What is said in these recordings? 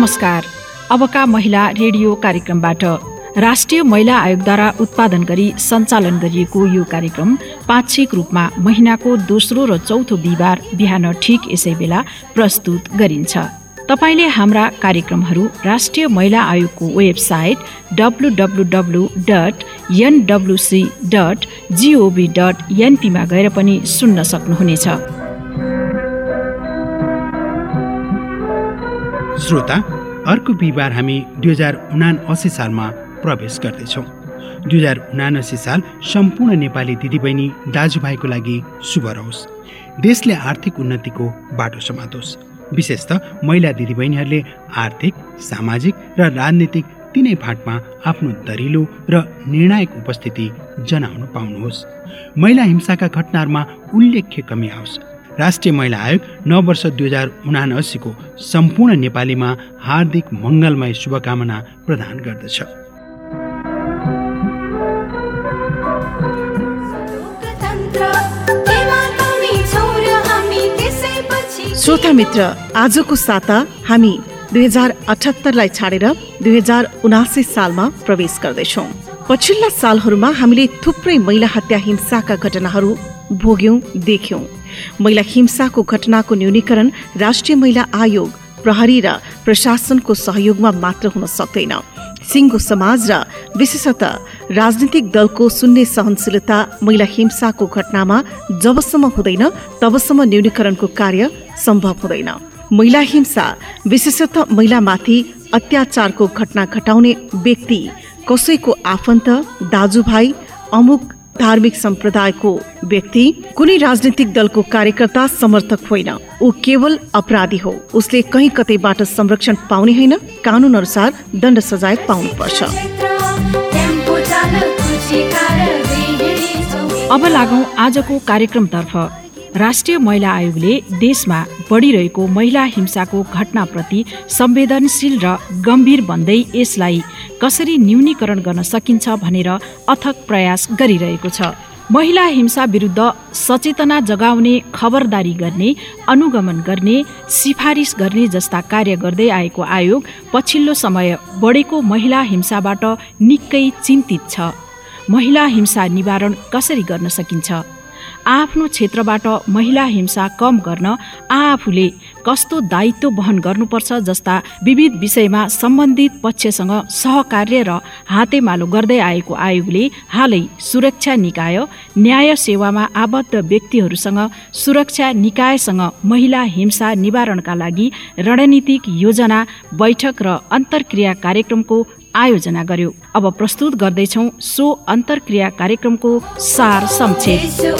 नमस्कार। अबका महिला रेडियो कार्यक्रमबाट राष्ट्रिय महिला आयोगद्वारा उत्पादन गरी सञ्चालन गरिएको यो कार्यक्रम पाक्षिक रूपमा महिनाको दोस्रो र चौथो बिहिबार बिहान ठिक यसै बेला प्रस्तुत गरिन्छ। तपाईले हाम्रा कार्यक्रमहरू राष्ट्रिय महिला आयोगको वेबसाइट www.nwc.gov.np मा गएर पनि सुन्न सक्नुहुनेछ। श्रोता, अर्को बिहिबार हामी 2079 सालमा प्रवेश गर्दैछौँ। 2079 साल सम्पूर्ण नेपाली दिदीबहिनी दाजुभाइको लागि शुभ रहोस्। देशले आर्थिक उन्नतिको बाटो समातोस्। विशेषतः महिला दिदीबहिनीहरूले आर्थिक, सामाजिक र राजनीतिक तीनै फाँटमा आफ्नो दरिलो र निर्णायक उपस्थिति जनाउन पाउनुहोस्। महिला हिंसाका घटनाहरूमा उल्लेख्य कमी आओस्। राष्ट्रिय महिला आयोग नव वर्ष 2079 को सम्पूर्ण नेपालीमा हार्दिक मङ्गलमय शुभकामना प्रदान गर्दछ। श्रोता मित्र, आजको साता हामी 2078 छाडेर 2079 सालमा प्रवेश गर्दैछौँ। पछिल्ला सालहरूमा हामीले थुप्रै महिला हत्या हिंसाका घटनाहरू भोग्यौं, देख्यौं। महिला हिंसाको घटनाको न्यूनीकरण राष्ट्रिय महिला आयोग, प्रहरी र प्रशासनको सहयोगमा मात्र हुन सक्दैन। सिङ्गो समाज र विशेषतः राजनीतिक दलको शून्य सहनशीलता महिला हिंसाको घटनामा जबसम्म हुँदैन तबसम्म न्यूनीकरणको कार्य सम्भव हुँदैन। महिला हिंसा विशेषतः महिलामाथि अत्याचारको घटना घटाउने व्यक्ति कसैको आफन्त, दाजुभाइ, अमुक धार्मिक सम्प्रदायको व्यक्ति, कुनै राजनीतिक दलको कार्यकर्ता, समर्थक होइन। ऊ केवल अपराधी हो। उसले कहीँ कतैबाट संरक्षण पाउने होइन, कानून अनुसार दण्ड सजाय पाउनुपर्छ। अब लागौं आजको कार्यक्रमतर्फ। राष्ट्रिय महिला आयोगले देशमा बढिरहेको महिला हिंसाको घटनाप्रति संवेदनशील र गम्भीर बन्दै यसलाई कसरी न्यूनीकरण गर्न सकिन्छ भनेर अथक प्रयास गरिरहेको छ। महिला हिंसा विरुद्ध सचेतना जगाउने, खबरदारी गर्ने, अनुगमन गर्ने, सिफारिस गर्ने जस्ता कार्य गर्दै आएको आयोग पछिल्लो समय बढेको महिला हिंसाबाट निकै चिन्तित छ। महिला हिंसा निवारण कसरी गर्न सकिन्छ? आफ्नो क्षेत्रबाट महिला हिंसा कम गर्न आफूले कस्तो दायित्व वहन गर्नुपर्छ जस्ता विविध विषयमा सम्बन्धित पक्षसँग सहकार्य र हातेमालो गर्दै आएको आयोगले हालै सुरक्षा निकाय, न्याय सेवामा आबद्ध व्यक्तिहरूसँग सुरक्षा निकायसँग महिला हिंसा निवारणका लागि रणनीतिक योजना, बैठक र अन्तर्क्रिया कार्यक्रमको आयोजना गर्यो। अब प्रस्तुत गर्दैछौँ सो अन्तर्क्रिया कार्यक्रमको सार संक्षेप।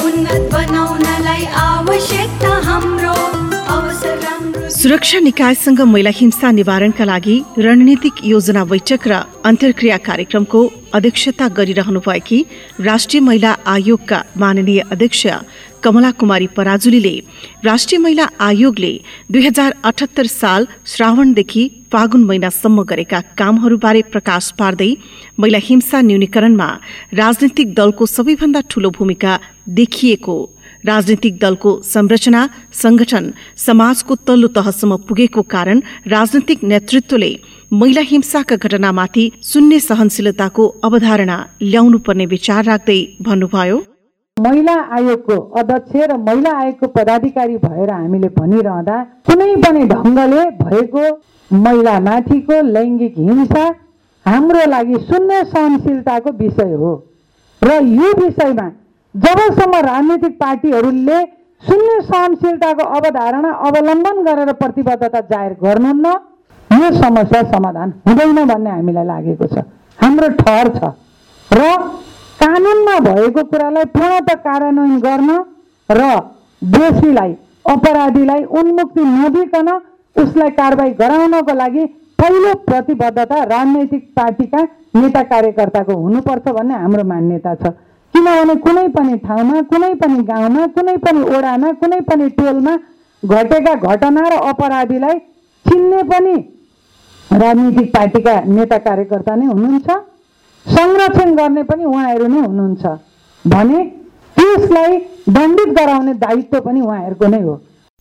सुरक्षा निकायसँग महिला हिंसा निवारणका लागि रणनीतिक योजना बैठक र अन्तर्क्रिया कार्यक्रमको अध्यक्षता गरिरहनु भएकी राष्ट्रिय महिला आयोगका माननीय अध्यक्ष कमला कुमारी पराजुलीले राष्ट्रिय महिला आयोगले 2078 साल श्रावणदेखि फागुन महिनासम्म गरेका कामहरूबारे प्रकाश पार्दै महिला हिंसा न्यूनीकरणमा राजनीतिक दलको सबैभन्दा ठूलो भूमिका देखिएको, राजनीतिक दलको संरचना, संगठन समाजको तल्लो तहसम्म पुगेको कारण राजनीतिक नेतृत्वले महिला हिंसाका घटनामाथि शून्य सहनशीलताको अवधारणा ल्याउनु पर्ने विचार राख्दै भन्नुभयो। महिला आयोगको अध्यक्ष र महिला आयोगको पदाधिकारी भएर हामीले भनिरहँदा कुनै पनि ढङ्गले भएको महिलामाथिको लैङ्गिक हिंसा हाम्रो लागि शून्य सहनशीलताको विषय हो र यो विषयमा जबसम्म राजनीतिक पार्टीहरूले शून्य सहनशीलताको अवधारणा अवलम्बन गरेर प्रतिबद्धता जाहेर गर्नुहुन्न, यो समस्या समाधान हुँदैन भन्ने हामीलाई लागेको छ। हाम्रो ठहर छ र कानुनमा भएको कुरालाई पूर्णतः कार्यान्वयन गर्न र दोषीलाई, अपराधीलाई उन्मुक्ति नदिकन उसलाई कारबाही गराउनको लागि पहिलो प्रतिबद्धता राजनैतिक पार्टीका नेता कार्यकर्ताको हुनुपर्छ भन्ने हाम्रो मान्यता छ। किनभने कुनै पनि ठाउँमा, कुनै पनि गाउँमा, कुनै पनि ओडामा, कुनै पनि टोलमा घटेका घटना र अपराधीलाई चिन्ने पनि राजनीतिक पार्टीका नेता कार्यकर्ता नै हुनुहुन्छ, संरक्षण गर्ने पनि उहाँहरू नै हुनुहुन्छ भने त्यसलाई दण्डित गराउने दायित्व पनि उहाँहरूको नै हो।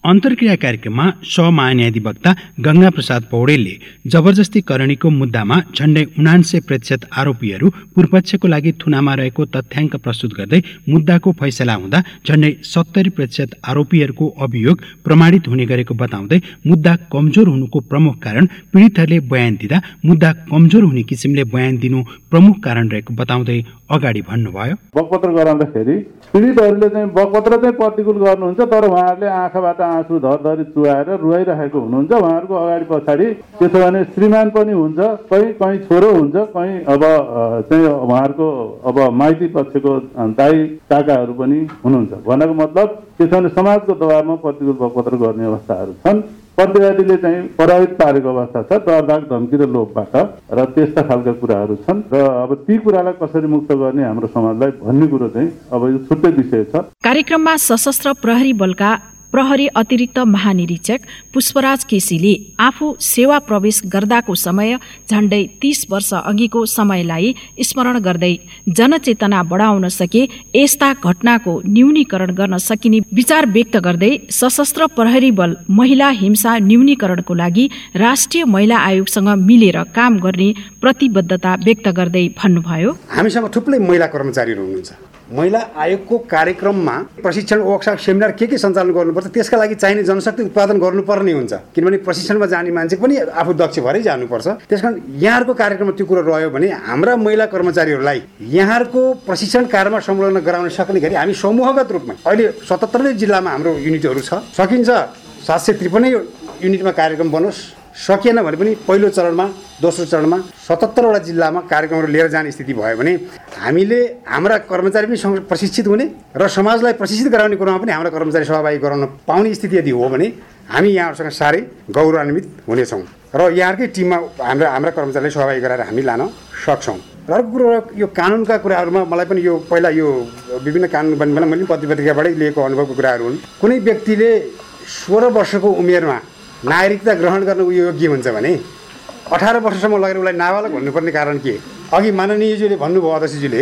अन्तर्क्रिया कार्यक्रममा सहमहान्यायाधिवक्ता गंगा प्रसाद पौडेलले जबरजस्ती करणीको मुद्दामा झण्डै 79% आरोपीहरू पूर्वपक्षको लागि थुनामा रहेको तथ्याङ्क प्रस्तुत गर्दै मुद्दाको फैसला हुँदा झण्डै 70% आरोपीहरूको अभियोग प्रमाणित हुने गरेको बताउँदै मुद्दा कमजोर हुनुको प्रमुख कारण पीडितहरूले बयान दिँदा मुद्दा कमजोर हुने किसिमले बयान दिनु प्रमुख कारण रहेको बताउँदै अगाडि भन्नुभयो। बकपत्र गराउँदाखेरि पीडितहरूले चाहिँ बकपत्र चाहिँ प्रतिकूल गर्नुहुन्छ, तर उहाँहरूले आँखाबाट आँसु धरधरी चुहाएर रुवाइरहेको हुनुहुन्छ। उहाँहरूको अगाडि पछाडि त्यसो भने श्रीमान पनि हुन्छ, कहीँ छोरो हुन्छ, कहीँ अब चाहिँ उहाँहरूको अब माइती पक्षको दाइ काकाहरू पनि हुनुहुन्छ। भनेको मतलब त्यसो भने समाजको दबावमा प्रतिकूल बकपत्र गर्ने अवस्थाहरू छन्। प्रतिवादीले चाहिँ प्रभावित पारेको अवस्था छ डरदाग धम्की र लोभबाट, र त्यस्ता खालका कुराहरू छन्। र अब ती कुरालाई कसरी मुक्त गर्ने हाम्रो समाजलाई भन्ने कुरो चाहिँ अब यो छुट्टै विषय छ। कार्यक्रममा सशस्त्र प्रहरी बलका प्रहरी अतिरिक्त महानिरीक्षक पुष्पराज केसीले आफू सेवा प्रवेश गर्दाको समय झण्डै 30 वर्ष अघिको समयलाई स्मरण गर्दै जनचेतना बढाउन सके यस्ता घटनाको न्यूनीकरण गर्न सकिने विचार व्यक्त गर्दै सशस्त्र प्रहरी बल महिला हिंसा न्यूनीकरणको लागि राष्ट्रिय महिला आयोगसँग मिलेर काम गर्ने प्रतिबद्धता व्यक्त गर्दै भन्नुभयो। हामीसँग थुप्रै महिला कर्मचारीहरू हुनुहुन्छ। महिला आयोगको कार्यक्रममा प्रशिक्षण वर्कसप सेमिनार के सञ्चालन गर्नुपर्छ, त्यसका लागि चाहिने जनशक्ति उत्पादन गर्नुपर्ने हुन्छ। किनभने प्रशिक्षणमा जाने मान्छे पनि आफू दक्ष भएरै जानुपर्छ। त्यसकारण यहाँहरूको कार्यक्रममा त्यो कुरो रह्यो भने हाम्रा महिला कर्मचारीहरूलाई यहाँहरूको प्रशिक्षण कार्यमा संलग्न गराउन सक्ने गरी हामी समूहगत रूपमा अहिले 77 जिल्लामा हाम्रो युनिटहरू छ। सकिन्छ 753 युनिटमा कार्यक्रम बनोस्, सकिएन भने पनि पहिलो चरणमा दोस्रो चरणमा 77वटा जिल्लामा कार्यक्रमहरू लिएर जाने स्थिति भयो भने हामीले हाम्रा कर्मचारी पनि प्रशिक्षित हुने र समाजलाई प्रशिक्षित गराउने कुरामा पनि हाम्रा कर्मचारी सहभागी गराउन पाउने स्थिति यदि हो भने हामी यहाँहरूसँग साह्रै गौरवान्वित हुनेछौँ र यहाँकै टिममा हाम्रा कर्मचारीलाई सहभागी गराएर हामी लान सक्छौँ। र अर्को कुरो यो कानुनका कुराहरूमा मलाई पनि यो पहिला यो विभिन्न कानुन बन्नेमा मैले पत्रिकाबाटै लिएको अनुभवको कुराहरू हुन्। कुनै व्यक्तिले 16 वर्षको उमेरमा नागरिकता ग्रहण गर्न योग्य हुन्छ भने 18 वर्षसम्म लगेर उसलाई नाबालक भन्नुपर्ने कारण के? अघि माननीयज्यूले भन्नुभयो, अध्यक्षज्यूले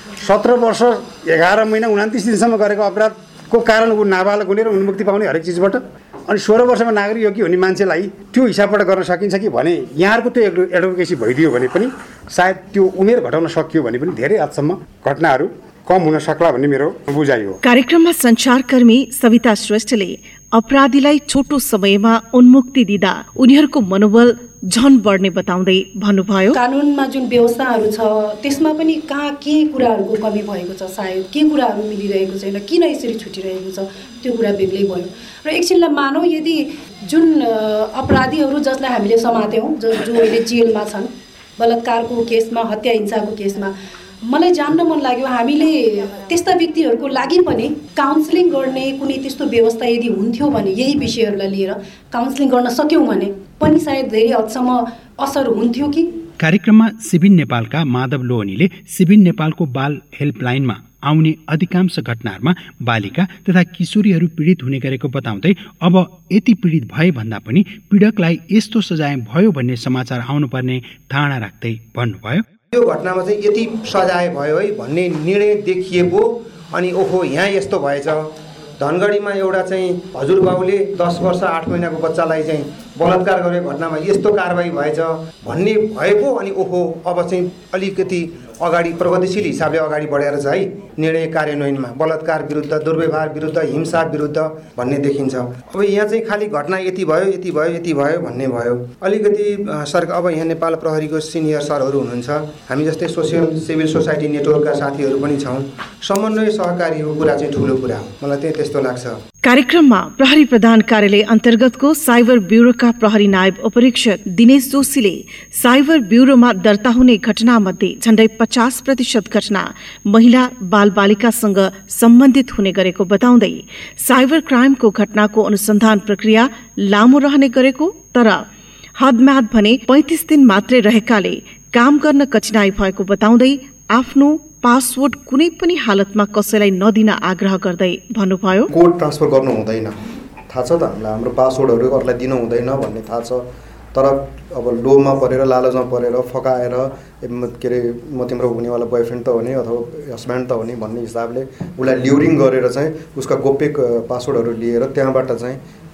17 वर्ष 11 महिना 29 दिनसम्म गरेको अपराधको कारण ऊ नाबालक हुने र उन्मुक्ति पाउने हरेक चिजबाट। अनि 16 वर्षमा नागरिक योग्य हुने मान्छेलाई त्यो हिसाबबाट गर्न सकिन्छ कि भने यहाँहरूको त्यो एडभोकेसी भइदियो भने पनि सायद त्यो उमेर घटाउन सकियो भने पनि धेरै हदसम्म घटनाहरू कम हुन सक्ला भन्ने मेरो बुझाइ हो। कार्यक्रममा सञ्चारकर्मी सविता श्रेष्ठले अपराधीलाई छोटो समयमा उन्मुक्ति दिँदा उनीहरूको मनोबल झन बढ्ने बताउँदै भन्नुभयो। कानुनमा जुन व्यवस्थाहरू छ त्यसमा पनि कहाँ के कुराहरूको कमी भएको छ, सायद के कुराहरू मिलिरहेको छैन, किन यसरी छुटिरहेको छ, त्यो कुरा बेग्लै भयो। र एकछिनलाई मानौ यदि जुन अपराधीहरू जसलाई हामीले समात्यौँ, जो अहिले जेलमा छन्, बलात्कारको केसमा, हत्या हिंसाको केसमा, मलाई जान्न मन लाग्यो हामीले त्यस्ता व्यक्तिहरूको लागि पनि काउन्सिलिङ गर्ने कुनै त्यस्तो व्यवस्था यदि हुन्थ्यो भने यही विषयहरूलाई लिएर काउन्सिलिङ गर्न सक्यौँ भने पनि सायद धेरै हदसम्म असर हुन्थ्यो कि। कार्यक्रममा सिबिन नेपालका माधव लोहनीले सिबिन नेपालको बाल हेल्पलाइनमा आउने अधिकांश घटनाहरूमा बालिका तथा किशोरीहरू पीडित हुने गरेको बताउँदै अब यति पीडित भए भन्दा पनि पीडकलाई यस्तो सजाय भयो भन्ने समाचार आउनुपर्ने धारणा राख्दै भन्नुभयो। यो घटनामा चाहिँ यति सजाय भयो है भन्ने निर्णय देखिएको, अनि ओहो यहाँ यस्तो भएछ, धनगढीमा एउटा चाहिँ हजुरबाउले 10 वर्ष 8 महिनाको बच्चालाई चाहिँ बलात्कार गरेको घटनामा यस्तो कारबाही भएछ भन्ने भएको, अनि ओहो अब चाहिँ अलिकति अगाडि प्रगतिशील हिसाबले अगाडि बढेर चाहिँ है निर्णय कार्यान्वयनमा बलात्कार विरुद्ध, दुर्व्यवहार विरुद्ध, हिंसा विरुद्ध भन्ने देखिन्छ। अब यहाँ चाहिँ खालि घटना यति भयो यति भयो यति भयो भन्ने भयो। अलिकति सरकार अब यहाँ नेपाल प्रहरीको सिनियर सरहरू हुनुहुन्छ, हामी जस्तै सोसियल सिभिल सोसाइटी नेटवर्कका साथीहरू पनि छौँ, समन्वय सहकारीको कुरा चाहिँ ठुलो कुरा हो, मलाई चाहिँ त्यस्तो लाग्छ। कार्यक्रममा प्रहरी प्रधान कार्यालय अन्तर्गतको साइबर ब्युरोका प्रहरी नायब उपरीक्षक दिनेश जोशीले साइबर ब्युरोमा दर्ता हुने घटना मध्ये झण्डै 50% घटना महिला बालबालिकासँग सम्बन्धित हुने गरेको बताउँदै साइबर क्राइमको घटनाको अनुसन्धान प्रक्रिया लामो रहने गरेको, तर हदम्याद भने 35 दिन मात्रै रहेकाले काम गर्न कठिनाई भएको बताउँदै आफ्नो पासवर्ड कुनै पनि हालतमा कसैलाई नदिन आग्रह गर्दै भन्नुभयो। कोड ट्रान्सफर गर्नु हुँदैन, थाहा छ त हामीलाई, हाम्रो पासवर्डहरू अरूलाई दिनु हुँदैन भन्ने थाहा छ, तर अब लोभमा परेर लालचमा परेर फकाएर के अरे म तिम्रो हुनेवाला बोयफ्रेन्ड त हो नि अथवा हस्बेन्ड त हो नि भन्ने हिसाबले उसलाई ल्युरिङ गरेर चाहिँ उसका गोप्य पासवर्डहरू लिएर त्यहाँबाट चाहिँ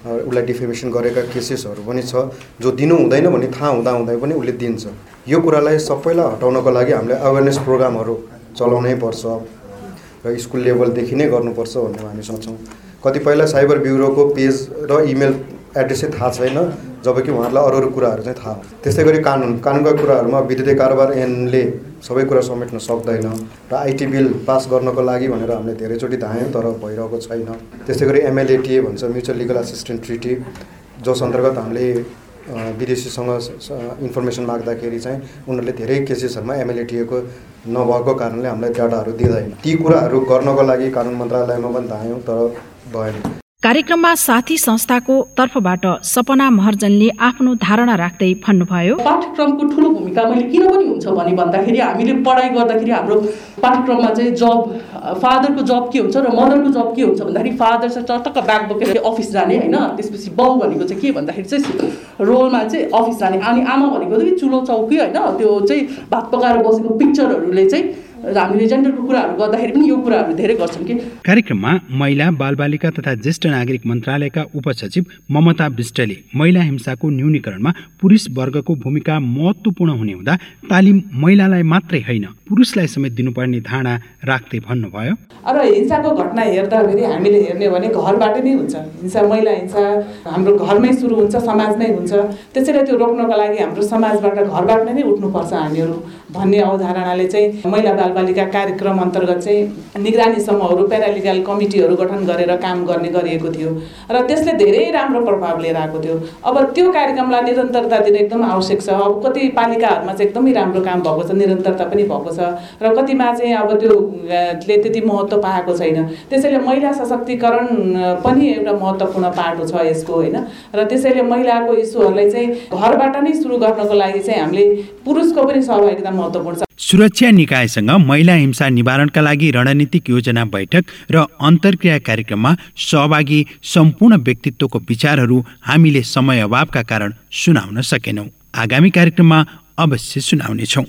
उसलाई डिफेमेसन गरेका केसेसहरू पनि छ, जो दिनु हुँदैन भन्ने थाहा हुँदाहुँदै पनि उसले दिन्छ। यो कुरालाई सबैलाई हटाउनको लागि हामीले अवेरनेस प्रोग्रामहरू चलाउनै पर्छ र स्कुल लेभलदेखि नै गर्नुपर्छ भन्ने हामी सोच्छौँ। कतिपयलाई साइबर ब्युरोको पेज र इमेल एड्रेसै थाहा छैन, जबकि उहाँहरूलाई अरू कुराहरू चाहिँ थाहा हो। त्यस्तै गरी कानुनका कुराहरूमा विद्युतीय कारोबार ऐनले सबै कुरा समेट्न सक्दैन र आइटी बिल पास गर्नको लागि भनेर हामीले धेरैचोटि धायौँ, तर भइरहेको छैन। त्यस्तै गरी MLATA भन्छ, म्युचुअल लिगल एसिस्टेन्ट ट्रिटी, जस अन्तर्गत हामीले विदेशीसँग इन्फर्मेसन माग्दाखेरि चाहिँ उनीहरूले धेरै केसेसहरूमा MLATA को नभएको कारणले हामीलाई डाटाहरू दिँदैन। ती कुराहरू गर्नको लागि कानुन मन्त्रालयमा पनि धायौँ, तर भएन। कार्यक्रममा साथी संस्थाको तर्फबाट सपना महर्जनले आफ्नो धारणा राख्दै भन्नुभयो, पाठ्यक्रमको ठुलो भूमिका मैले किन पनि हुन्छ भने भन्दाखेरि हामीले पढाइ गर्दाखेरि हाम्रो पाठ्यक्रममा चाहिँ जब फादरको जब के हुन्छ र मदरको जब के हुन्छ भन्दाखेरि फादर चाहिँ टक्क ब्याग बोकेर अफिस जाने होइन, त्यसपछि बाउ भनेको चाहिँ के भन्दाखेरि चाहिँ रोलमा चाहिँ अफिस जाने, अनि आमा भनेको चाहिँ चुलो चौकी होइन, त्यो चाहिँ भात पकाएर बसेको पिक्चरहरूले चाहिँ हामीले जेन्डरको कुराहरू गर्दाखेरि पनि यो कुराहरू धेरै गर्छन् कि। कार्यक्रममा महिला बालबालिका तथा ज्येष्ठ नागरिक मन्त्रालयका उपसचिव ममता विष्टले महिला हिंसाको न्यूनीकरणमा पुरुष वर्गको भूमिका महत्त्वपूर्ण हुने हुँदा तालिम महिलालाई मात्रै होइन पुरुषलाई समेत दिनुपर्ने धारणा राख्दै भन्नुभयो। र हिंसाको घटना हेर्दाखेरि हामीले हेर्ने भने घरबाट नै हुन्छ हिंसा। महिला हिंसा हाम्रो घरमै सुरु हुन्छ, समाजमै हुन्छ। त्यसैले त्यो रोक्नको लागि हाम्रो समाजबाट घरबाट नै उठ्नुपर्छ हामीहरू भन्ने अवधारणाले चाहिँ महिला बालबालिका कार्यक्रम अन्तर्गत चाहिँ निगरानी समूहहरू, प्यारालिगल कमिटीहरू गठन गरेर काम गर्ने गरिएको थियो र त्यसले धेरै राम्रो प्रभाव लिएर आएको थियो। अब त्यो कार्यक्रमलाई निरन्तरता दिन एकदम आवश्यक छ। अब कति पालिकाहरूमा चाहिँ एकदमै राम्रो काम भएको छ, निरन्तरता पनि भएको छ, र कतिमा चाहिँ अब त्योले त्यति महत्त्व पाएको छैन। त्यसैले महिला सशक्तिकरण पनि एउटा महत्त्वपूर्ण पाटो छ यसको होइन। र त्यसैले महिलाको इस्युहरूलाई चाहिँ घरबाट नै सुरु गर्नको लागि चाहिँ हामीले पुरुषको पनि सहभागिता महत्त्वपूर्ण छ। सुरक्षा निकायसँग महिला हिंसा निवारणका लागि रणनीतिक योजना बैठक र अन्तर्क्रिया कार्यक्रममा सहभागी सम्पूर्ण व्यक्तित्वको विचारहरू हामीले समय अभावका कारण सुनाउन सकेनौं। आगामी कार्यक्रममा अवश्य सुनाउनेछौँ।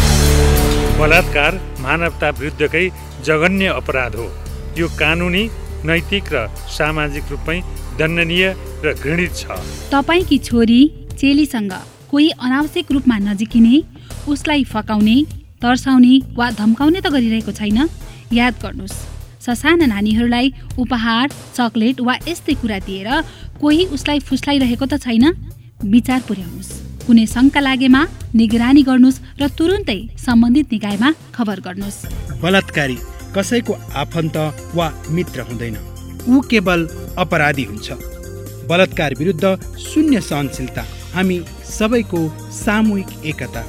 बलात्कार मानवता विरुद्धकै जघन्य अपराध हो। यो कानुनी, नैतिक र सामाजिक रूपमै दण्डनीय र घृणित छ। तपाईकी छोरी चेलीसँग कोही अनावश्यक रूपमा नजिकिने, उसलाई फकाउने, तर्साउने वा धम्काउने त गरिरहेको छैन? याद गर्नुहोस्, ससाना नानीहरूलाई उपहार, चकलेट वा यस्तै कुरा दिएर कोही उसलाई फुस्लाइरहेको त छैन? विचार पुर्याउनुहोस्। कुनै शङ्का लागेमा निगरानी गर्नुहोस् र तुरुन्तै सम्बन्धित निकायमा खबर गर्नुहोस्। बलात्कारी कसैको आफन्त वा मित्र हुँदैन, ऊ केवल अपराधी हुन्छ। बलात्कार विरुद्ध शून्य सहनशीलता, हामी सबैको सामूहिक एकता।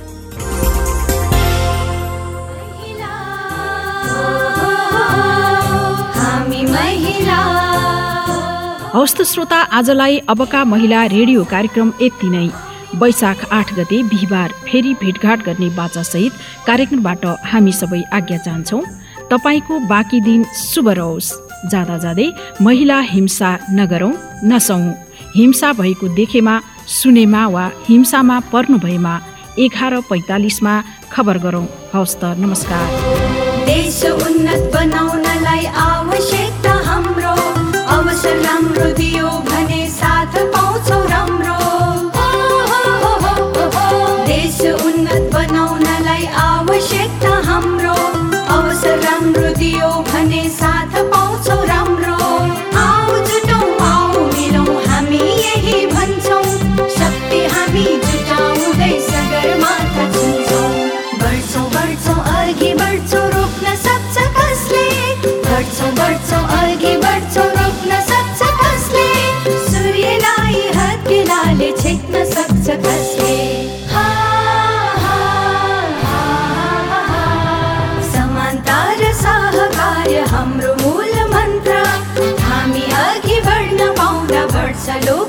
हवस् त श्रोता, आजलाई अबका महिला रेडियो कार्यक्रम यति नै। वैशाख 8 गते बिहिबार फेरि भेटघाट गर्ने बाचासहित कार्यक्रमबाट हामी सबै आज्ञा चाहन्छौँ। तपाईँको बाँकी दिन शुभ रहोस्। जाँदा जाँदै महिला हिंसा नगरौँ, नसौँ। हिंसा भएको देखेमा, सुनेमा वा हिंसामा पर्नु भएमा 11:45 खबर गरौँ। हवस् त, नमस्कार। देश उन्नत बनाउनलाई आवश्यकता हाम्रो, अवसर राम्रो दियो भने साथ पाउँछौ राम्रो। देश उन्नत बनाउनलाई आवश्यकता हाम्रो, अवसर राम्रो दियो भने साथ पाउँछौ राम्रो। आऊ जुटौँ, आऊ मिलौँ, हामी यही भन्छौँ, शक्ति हामी जुटाउँदै सगरमाथा छुन्छौँ। बढ्छौँ बढ्छौँ अघि बढ्छौँ, रोक्न सक्छ कसले? बढ्छौँ बढ्छौँ अघि बढ्छौँ, रोक्न सक्छ कसले? सूर्यलाई हत्केलाले छेक्न सक्छ कसले? समानता र सहकार्य हाम्रो मूल मन्त्र, हामी अघि बढ्न पाउँदा बढ्छ